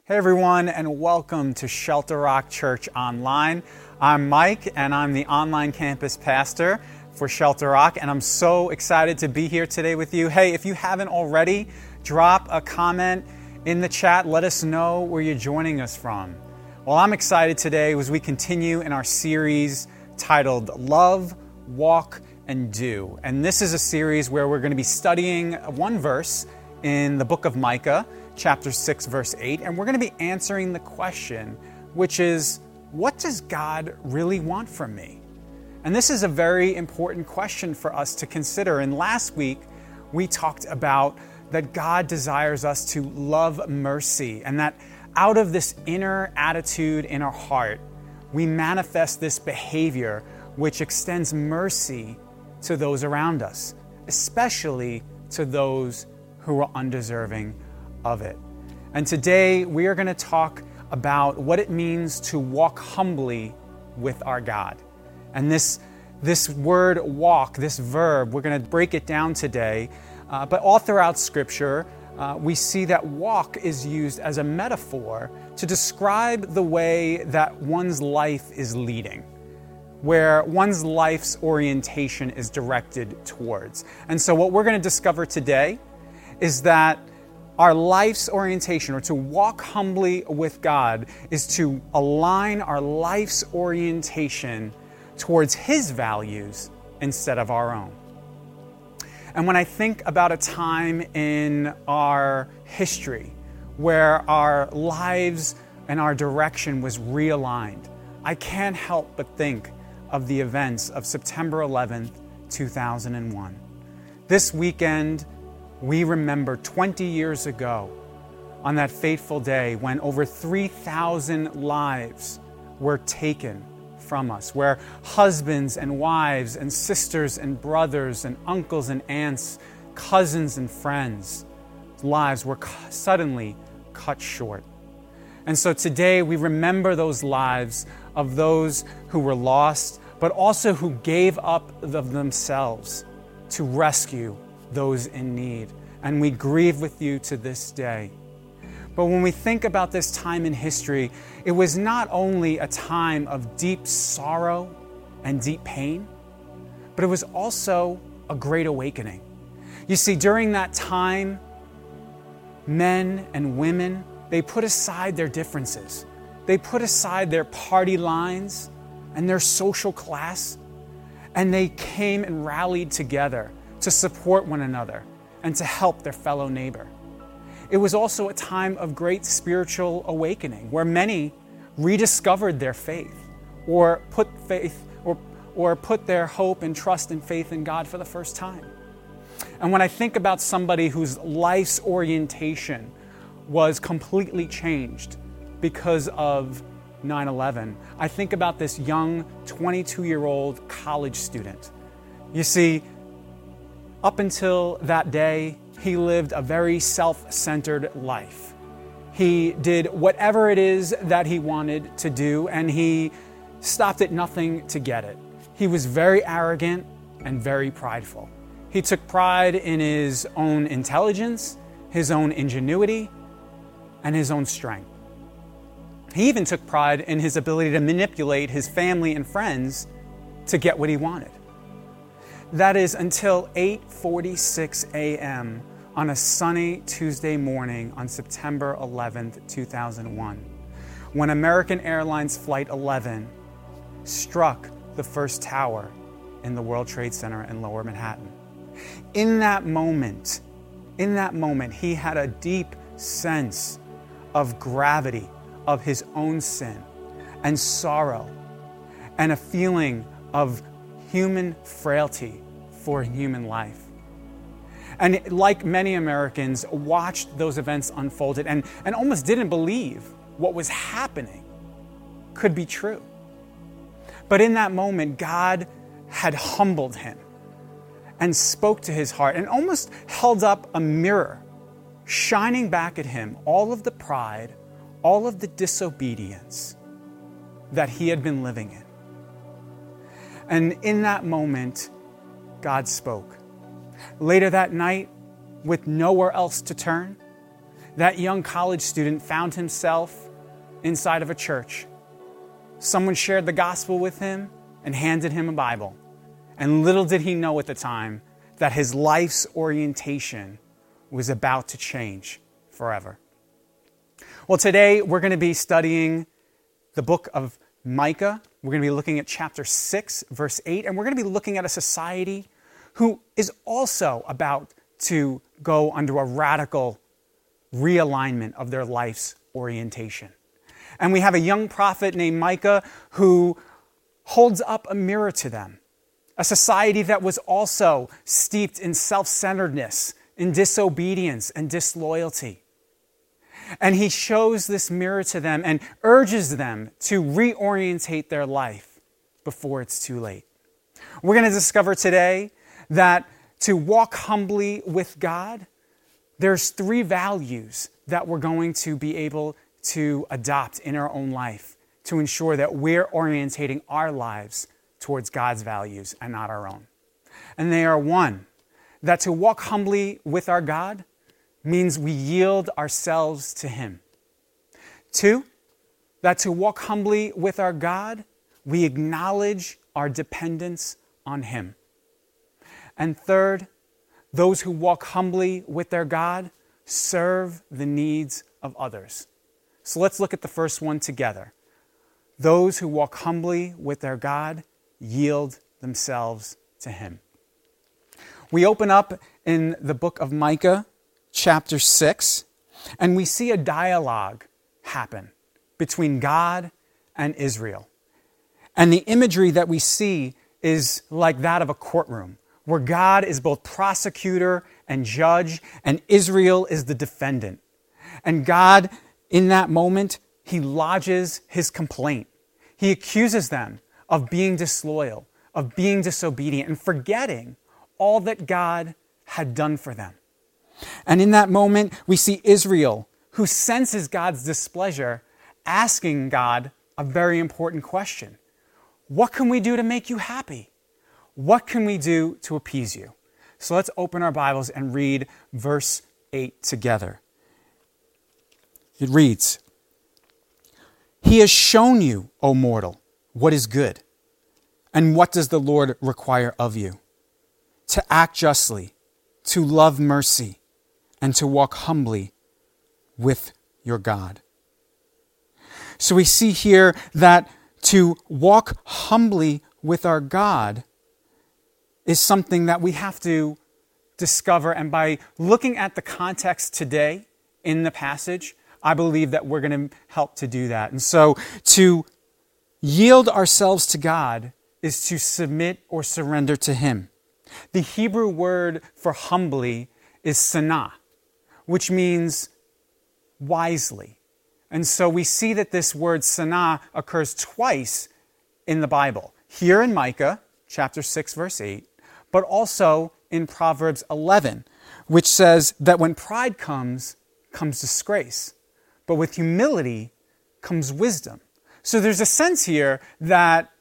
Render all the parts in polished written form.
Hey everyone, and welcome to Shelter Rock Church Online. I'm Mike, and I'm the online campus pastor for Shelter Rock, and I'm so excited to be here today with you. Hey, if you haven't already, drop a comment in the chat. Let us know where you're joining us from. Well, I'm excited today as we continue in our series titled Love, Walk, and Do. And this is a series where we're going to be studying one verse in the book of Micah, chapter 6, verse 8, and we're going to be answering the question, which is, what does God really want from me? And this is a very important question for us to consider. And last week, we talked about that God desires us to love mercy, and that out of this inner attitude in our heart, we manifest this behavior which extends mercy to those around us, especially to those who are undeserving of it. And today we are going to talk about what it means to walk humbly with our God. And this word walk, this verb, we're going to break it down today. But all throughout Scripture, we see that walk is used as a metaphor to describe the way that one's life is leading, where one's life's orientation is directed towards. And so what we're going to discover today is that our life's orientation, or to walk humbly with God, is to align our life's orientation towards His values instead of our own. And when I think about a time in our history where our lives and our direction was realigned, I can't help but think of the events of September 11th, 2001. This weekend, we remember 20 years ago on that fateful day when over 3,000 lives were taken from us, where husbands and wives and sisters and brothers and uncles and aunts, cousins and friends' lives were suddenly cut short. And so today we remember those lives of those who were lost, but also who gave up of themselves to rescue those in need. And we grieve with you to this day. But when we think about this time in history, it was not only a time of deep sorrow and deep pain, but it was also a great awakening. You see, during that time, men and women, they put aside their differences. They put aside their party lines and their social class, and they came and rallied together to support one another and to help their fellow neighbor. It was also a time of great spiritual awakening where many rediscovered their faith or put their hope and trust and faith in God for the first time. And when I think about somebody whose life's orientation was completely changed because of 9/11, I think about this young 22-year-old college student. You see, up until that day, he lived a very self-centered life. He did whatever it is that he wanted to do, and he stopped at nothing to get it. He was very arrogant and very prideful. He took pride in his own intelligence, his own ingenuity, and his own strength. He even took pride in his ability to manipulate his family and friends to get what he wanted. That is until 8:46 a.m. on a sunny Tuesday morning on September 11th, 2001, when American Airlines Flight 11 struck the first tower in the World Trade Center in Lower Manhattan. In that moment, he had a deep sense of gravity of his own sin and sorrow, and a feeling of human frailty for human life. And like many Americans, watched those events unfolded and almost didn't believe what was happening could be true. But in that moment, God had humbled him and spoke to his heart and almost held up a mirror, shining back at him all of the pride, all of the disobedience that he had been living in. And in that moment, God spoke. Later that night, with nowhere else to turn, that young college student found himself inside of a church. Someone shared the gospel with him and handed him a Bible. And little did he know at the time that his life's orientation was about to change forever. Well, today we're going to be studying the book of Micah. We're going to be looking at chapter 6, verse 8, and we're going to be looking at a society who is also about to go under a radical realignment of their life's orientation. And we have a young prophet named Micah who holds up a mirror to them, a society that was also steeped in self-centeredness, in disobedience and disloyalty. And he shows this mirror to them and urges them to reorientate their life before it's too late. We're going to discover today that to walk humbly with God, there's 3 values that we're going to be able to adopt in our own life to ensure that we're orientating our lives towards God's values and not our own. And they are: 1, that to walk humbly with our God means we yield ourselves to Him. 2, that to walk humbly with our God, we acknowledge our dependence on Him. And 3rd, those who walk humbly with their God serve the needs of others. So let's look at the first one together. Those who walk humbly with their God yield themselves to Him. We open up in the book of Micah, chapter 6, and we see a dialogue happen between God and Israel. And the imagery that we see is like that of a courtroom, where God is both prosecutor and judge, and Israel is the defendant. And God, in that moment, He lodges His complaint. He accuses them of being disloyal, of being disobedient, and forgetting all that God had done for them. And in that moment, we see Israel, who senses God's displeasure, asking God a very important question. What can we do to make you happy? What can we do to appease you? So let's open our Bibles and read verse 8 together. It reads, "He has shown you, O mortal, what is good. And what does the Lord require of you? To act justly, to love mercy, and to walk humbly with your God." So we see here that to walk humbly with our God is something that we have to discover. And by looking at the context today in the passage, I believe that we're going to help to do that. And so to yield ourselves to God is to submit or surrender to Him. The Hebrew word for humbly is sanah, which means wisely. And so we see that this word sanah occurs twice in the Bible. Here in Micah, chapter 6, verse 8, but also in Proverbs 11, which says that when pride comes disgrace. But with humility comes wisdom. So there's a sense here that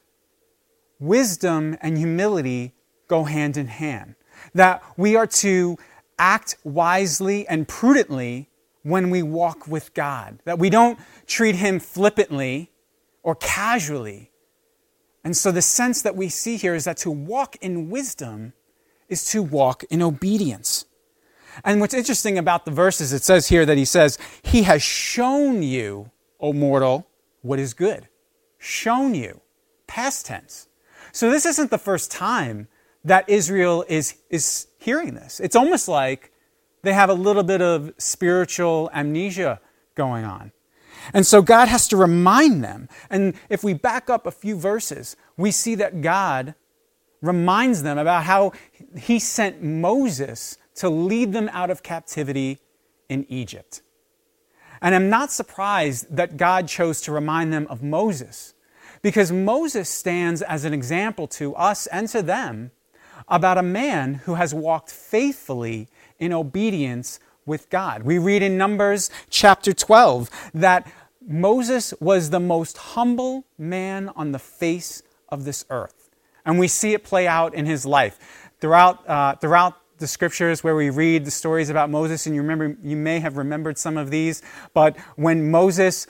wisdom and humility go hand in hand. That we are to act wisely and prudently when we walk with God. That we don't treat Him flippantly or casually. And so the sense that we see here is that to walk in wisdom is to walk in obedience. And what's interesting about the verses, it says here that He says, He has shown you, O mortal, what is good. Shown you. Past tense. So this isn't the first time that Israel is hearing this. It's almost like they have a little bit of spiritual amnesia going on. And so God has to remind them. And if we back up a few verses, we see that God reminds them about how He sent Moses to lead them out of captivity in Egypt. And I'm not surprised that God chose to remind them of Moses, because Moses stands as an example to us and to them about a man who has walked faithfully in obedience with God. We read in Numbers chapter 12 that Moses was the most humble man on the face of this earth. And we see it play out in his life. Throughout the scriptures where we read the stories about Moses, and you may have remembered some of these, but when Moses'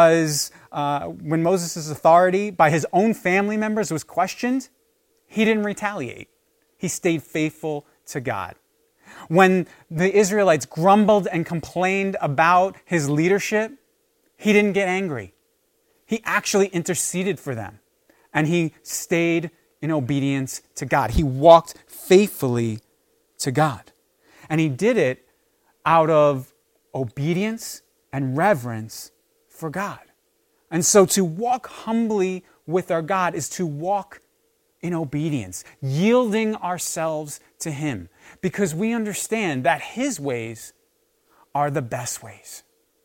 authority by his own family members was questioned, he didn't retaliate. He stayed faithful to God. When the Israelites grumbled and complained about his leadership, he didn't get angry. He actually interceded for them, and he stayed in obedience to God. He walked faithfully to God. And he did it out of obedience and reverence for God. And so to walk humbly with our God is to walk in obedience, yielding ourselves to him, because we understand that his ways are the best ways.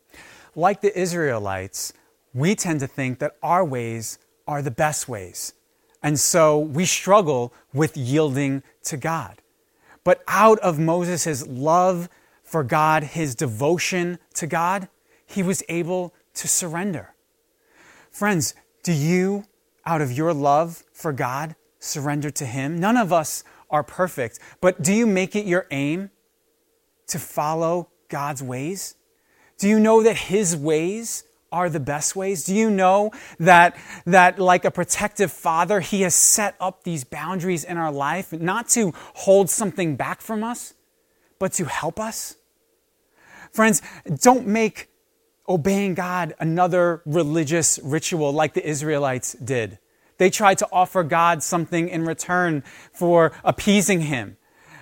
Like the Israelites, we tend to think that our ways are the best ways. And so we struggle with yielding to God. But out of Moses' love for God, his devotion to God, he was able to surrender. Friends, do you, out of your love for God, surrender to him? None of us are perfect, but do you make it your aim to follow God's ways? Do you know that his ways are the best ways? Do you know that like a protective father, he has set up these boundaries in our life, not to hold something back from us, but to help us? Friends, don't make obeying God another religious ritual like the Israelites did. They tried to offer God something in return for appeasing him.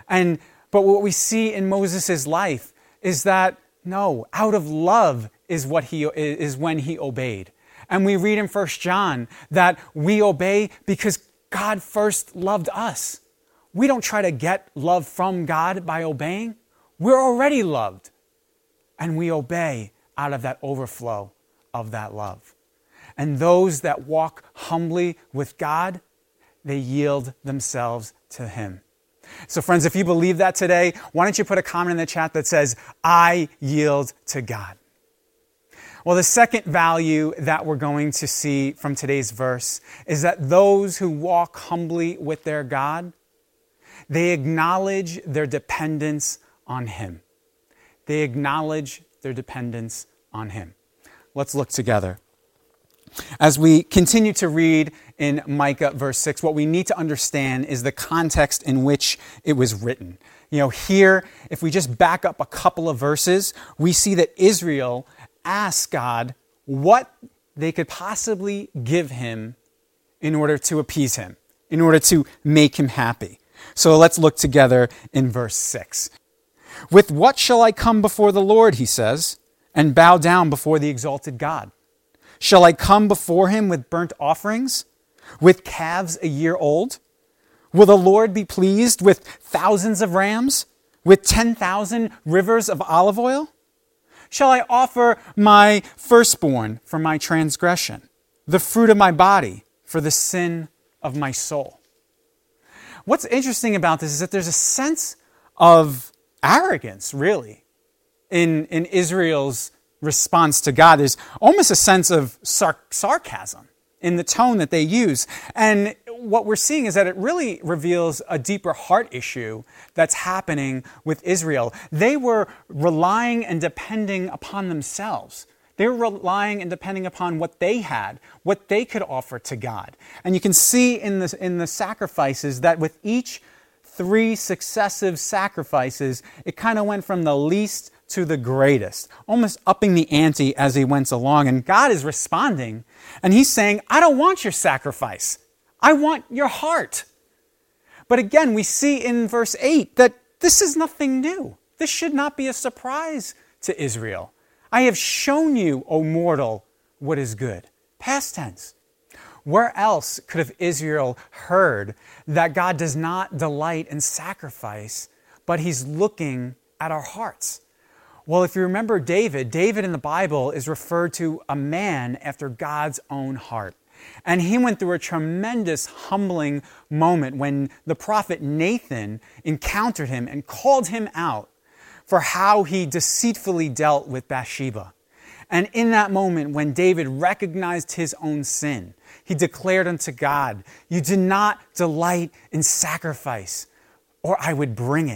But what we see in Moses' life is that, no, out of love is when he obeyed. And we read in 1 John that we obey because God first loved us. We don't try to get love from God by obeying. We're already loved. And we obey out of that overflow of that love. And those that walk humbly with God, they yield themselves to him. So friends, if you believe that today, why don't you put a comment in the chat that says, I yield to God. Well, the second value that we're going to see from today's verse is that those who walk humbly with their God, they acknowledge their dependence on him. They acknowledge their dependence on him. Let's look together. As we continue to read in Micah verse 6, what we need to understand is the context in which it was written. Here, if we just back up a couple of verses, we see that Israel asked God what they could possibly give him in order to appease him, in order to make him happy. So let's look together in verse 6. With what shall I come before the Lord, he says, and bow down before the exalted God? Shall I come before him with burnt offerings, with calves a year old? Will the Lord be pleased with thousands of rams, with 10,000 rivers of olive oil? Shall I offer my firstborn for my transgression, the fruit of my body for the sin of my soul? What's interesting about this is that there's a sense of arrogance, really, in Israel's response to God. There's almost a sense of sarcasm in the tone that they use. And what we're seeing is that it really reveals a deeper heart issue that's happening with Israel. They were relying and depending upon themselves. They were relying and depending upon what they had, what they could offer to God. And you can see in the sacrifices that with each 3 successive sacrifices, it kind of went from the least to the greatest, almost upping the ante as he went along. And God is responding, and he's saying, I don't want your sacrifice. I want your heart. But again, we see in verse 8 that this is nothing new. This should not be a surprise to Israel. I have shown you, O mortal, what is good. Past tense. Where else could have Israel heard that God does not delight in sacrifice, but he's looking at our hearts? Well, if you remember David in the Bible is referred to a man after God's own heart. And he went through a tremendous humbling moment when the prophet Nathan encountered him and called him out for how he deceitfully dealt with Bathsheba. And in that moment, when David recognized his own sin, he declared unto God, you do not delight in sacrifice, or I would bring it.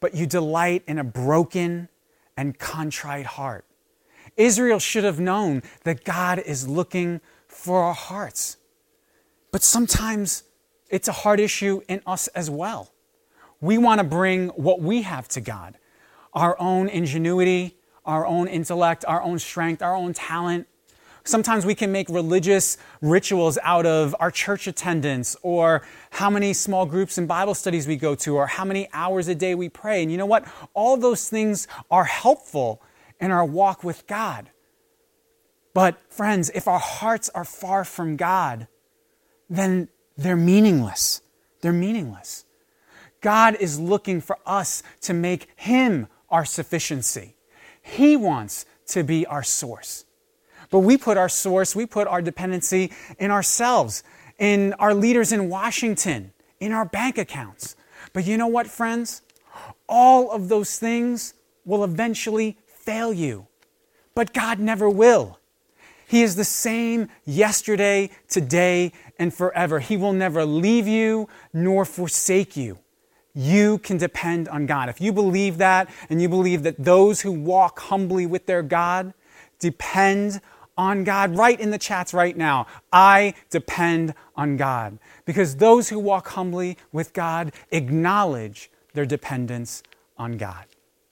but you delight in a broken and contrite heart. Israel should have known that God is looking for our hearts. But sometimes it's a hard issue in us as well. We want to bring what we have to God, our own ingenuity, our own intellect, our own strength, our own talent. Sometimes we can make religious rituals out of our church attendance or how many small groups and Bible studies we go to or how many hours a day we pray. And you know what? All those things are helpful in our walk with God. But friends, if our hearts are far from God, then they're meaningless. They're meaningless. God is looking for us to make Him our sufficiency. He wants to be our source. But we put our source, we put our dependency in ourselves, in our leaders in Washington, in our bank accounts. But you know what, friends? All of those things will eventually fail you. But God never will. He is the same yesterday, today, and forever. He will never leave you nor forsake you. You can depend on God. If you believe that, and you believe that those who walk humbly with their God depend on God, write in the chats right now, I depend on God. Because those who walk humbly with God acknowledge their dependence on God.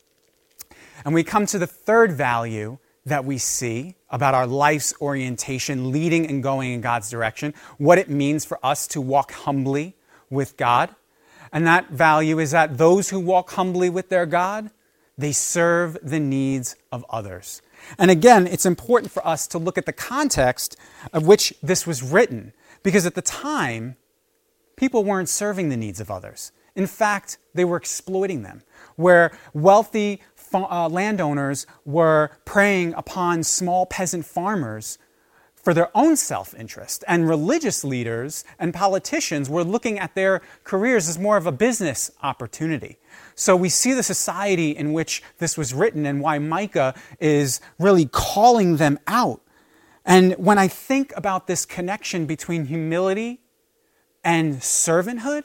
And we come to the third value that we see about our life's orientation, leading and going in God's direction, what it means for us to walk humbly with God. And that value is that those who walk humbly with their God, they serve the needs of others. And again, it's important for us to look at the context of which this was written, because at the time, people weren't serving the needs of others. In fact, they were exploiting them, where wealthy landowners were preying upon small peasant farmers for their own self-interest. And religious leaders and politicians were looking at their careers as more of a business opportunity. So we see the society in which this was written and why Micah is really calling them out. And when I think about this connection between humility and servanthood,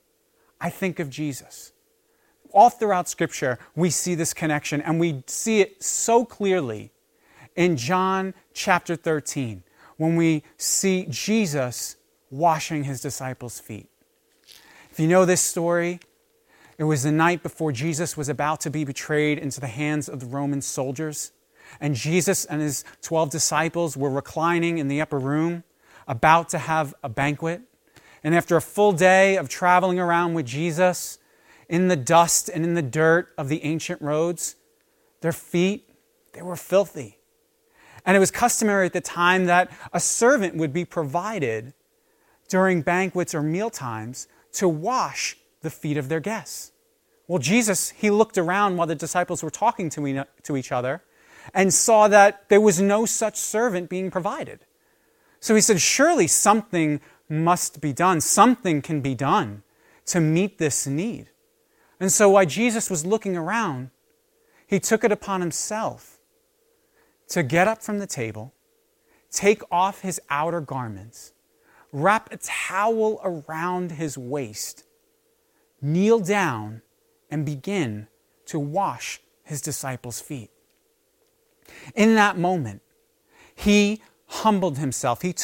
I think of Jesus. All throughout Scripture, we see this connection, and we see it so clearly in John chapter 13, when we see Jesus washing his disciples' feet. If you know this story, it was the night before Jesus was about to be betrayed into the hands of the Roman soldiers. And Jesus and his 12 disciples were reclining in the upper room, about to have a banquet. And after a full day of traveling around with Jesus, in the dust and in the dirt of the ancient roads, their feet, they were filthy. And it was customary at the time that a servant would be provided during banquets or meal times to wash the feet of their guests. Well, Jesus, he looked around while the disciples were talking to each other and saw that there was no such servant being provided. So he said, surely something must be done. Something can be done to meet this need. And so while Jesus was looking around, he took it upon himself to get up from the table, take off his outer garments, wrap a towel around his waist, kneel down, and begin to wash his disciples' feet. In that moment, he humbled himself. He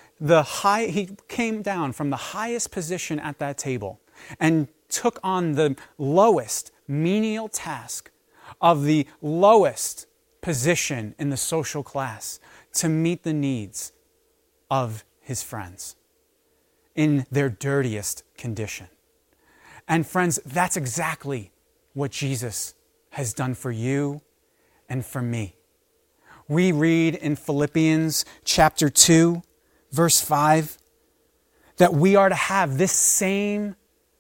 came down from the highest position at that table and took on the lowest menial task of the lowest position in the social class to meet the needs of his friends in their dirtiest condition. And friends, that's exactly what Jesus has done for you and for me. We read in Philippians chapter 2, verse 5, that we are to have this same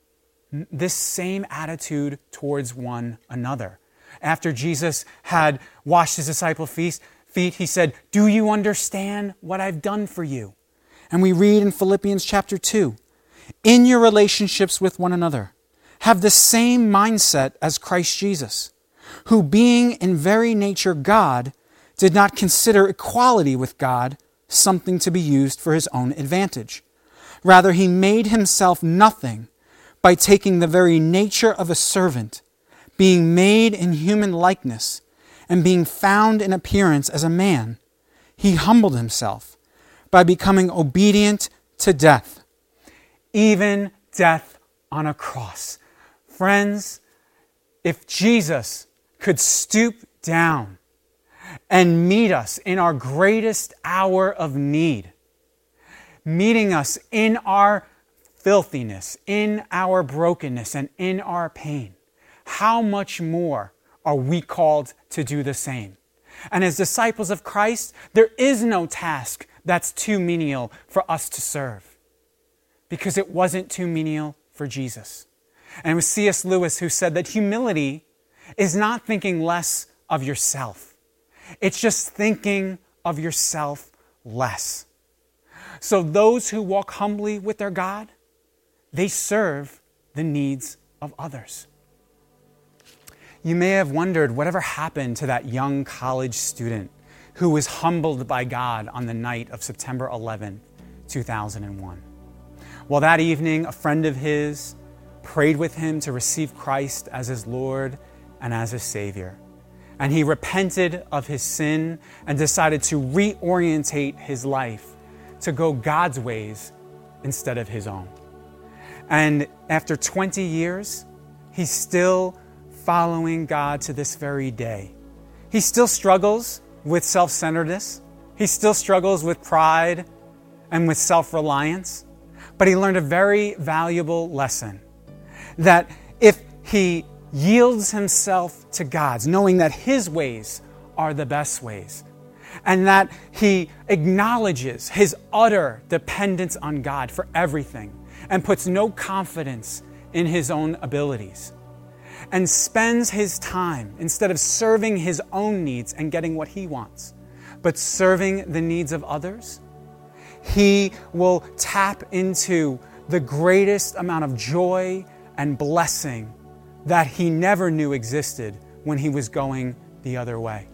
attitude towards one another. After Jesus had washed his disciples' feet, he said, "Do you understand what I've done for you?" And we read in Philippians chapter 2, "In your relationships with one another, have the same mindset as Christ Jesus, who being in very nature God, did not consider equality with God something to be used for his own advantage. Rather, he made himself nothing by taking the very nature of a servant, being made in human likeness, and being found in appearance as a man, he humbled himself by becoming obedient to death, even death on a cross. Friends, if Jesus could stoop down and meet us in our greatest hour of need, meeting us in our filthiness, in our brokenness, and in our pain, how much more are we called to do the same? And as disciples of Christ, there is no task that's too menial for us to serve, because it wasn't too menial for Jesus. And it was C.S. Lewis who said that humility is not thinking less of yourself. It's just thinking of yourself less. So those who walk humbly with their God, they serve the needs of others. You may have wondered whatever happened to that young college student who was humbled by God on the night of September 11, 2001. Well, that evening, a friend of his prayed with him to receive Christ as his Lord and as his Savior. And he repented of his sin and decided to reorientate his life to go God's ways instead of his own. And after 20 years, he's still following God to this very day. He still struggles with self-centeredness. He still struggles with pride and with self-reliance. But he learned a very valuable lesson, that if he yields himself to God's, knowing that his ways are the best ways, and that he acknowledges his utter dependence on God for everything and puts no confidence in his own abilities, and spends his time, instead of serving his own needs and getting what he wants, but serving the needs of others, he will tap into the greatest amount of joy and blessing that he never knew existed when he was going the other way.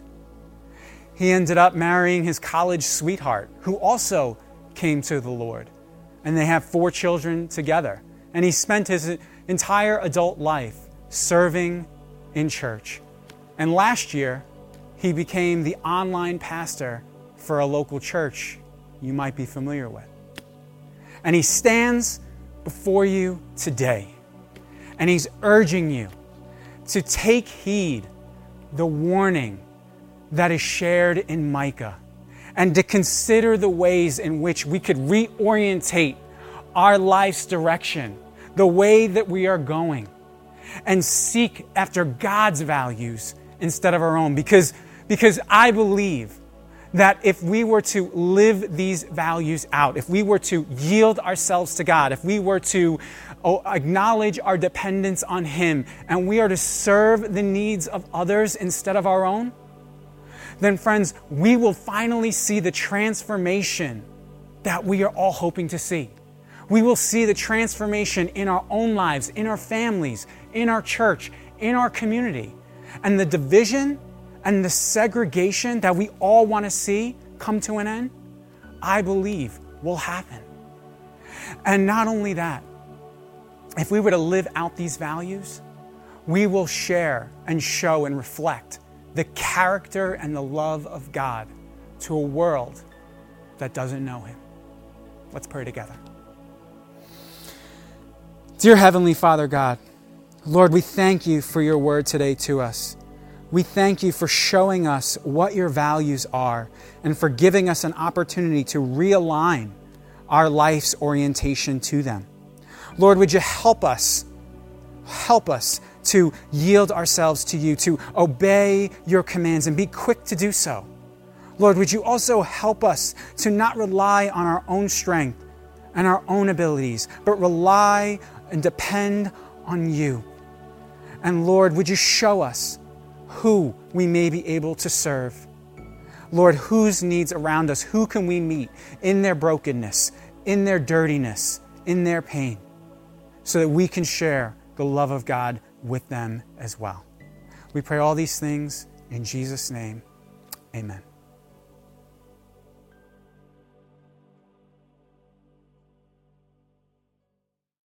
He ended up marrying his college sweetheart, who also came to the Lord. And they have 4 children together. And he spent his entire adult life serving in church. And last year, he became the online pastor for a local church you might be familiar with. And he stands before you today, and he's urging you to take heed the warning that is shared in Micah, and to consider the ways in which we could reorientate our life's direction, the way that we are going, and seek after God's values instead of our own. Because I believe that if we were to live these values out, if we were to yield ourselves to God, if we were to acknowledge our dependence on Him, and we are to serve the needs of others instead of our own, then friends, we will finally see the transformation that we are all hoping to see. We will see the transformation in our own lives, in our families, in our church, in our community. And the division and the segregation that we all want to see come to an end, I believe will happen. And not only that, if we were to live out these values, we will share and show and reflect the character and the love of God to a world that doesn't know Him. Let's pray together. Dear Heavenly Father God, Lord, we thank you for your word today to us. We thank you for showing us what your values are and for giving us an opportunity to realign our life's orientation to them. Lord, would you help us to yield ourselves to you, to obey your commands and be quick to do so. Lord, would you also help us to not rely on our own strength and our own abilities, but rely and depend on you. And Lord, would you show us who we may be able to serve? Lord, whose needs around us, who can we meet in their brokenness, in their dirtiness, in their pain, so that we can share the love of God with them as well. We pray all these things in Jesus' name. Amen.